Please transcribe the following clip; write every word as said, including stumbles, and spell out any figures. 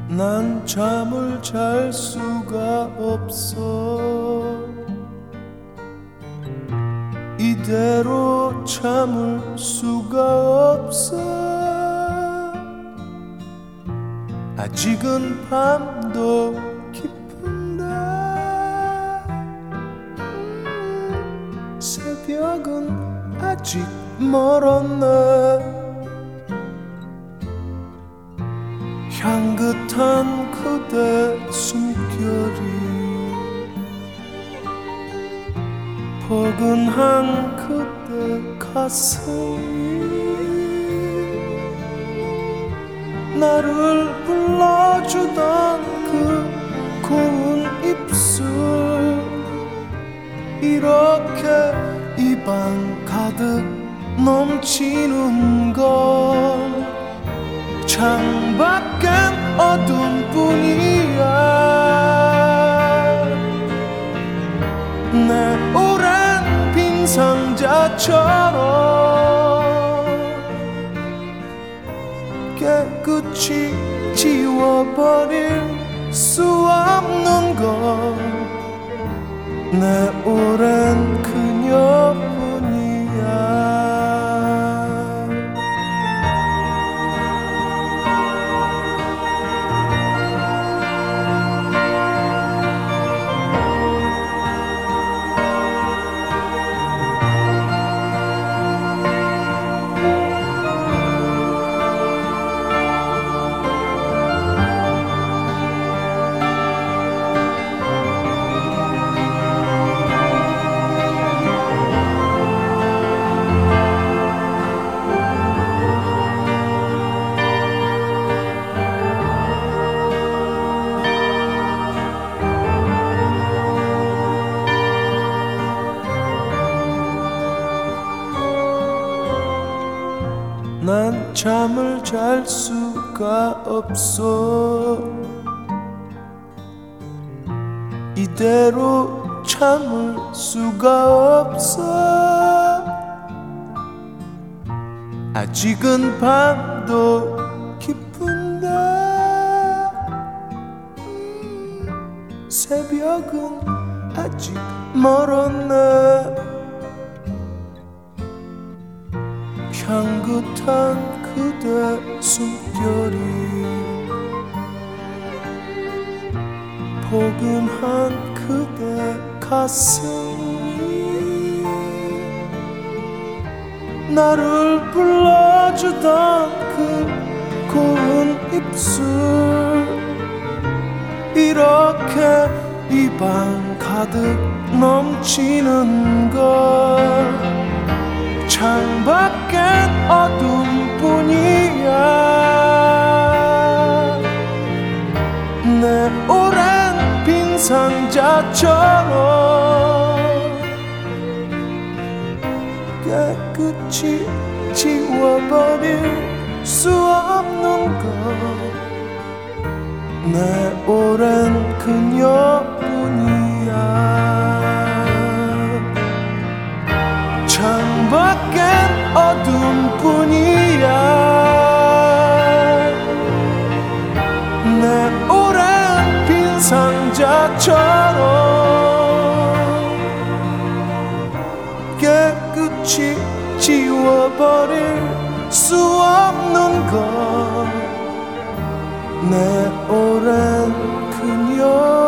난 잠을 잘 수가 없어. 이대로 참을 수가 없어. 아직은 밤도 깊은데 음, 새벽은 아직 멀었네. 향긋한 그대 숨결이 포근한 그대 가슴이 나를 불러주던 그 고운 입술 이렇게 입안 가득 넘치는 건 창밖엔 어둠뿐이야. 내 오랜 빈 상자처럼 깨끗이 지워버릴 수 없는 건 내 오랜 그녀뿐이야. 난 잠을 잘 수가 없어. 이대로 참을 수가 없어. 아직은 밤도 깊은데 음, 새벽은 아직 멀었네. 향긋한 그대 숨결이 포근한 그대 가슴이 나를 불러주던 그 고운 입술 이렇게 입안 가득 넘치는 걸 창밖엔 어둠뿐이야. 내 오랜 빈 상자처럼 깨끗이 지워버릴 수 없는 것 내 오랜 그녀뿐이야. 창밖엔 어둠뿐이야. 내 오랜 빈 상자처럼 깨끗이 지워버릴 수 없는 것 내 오랜 그녀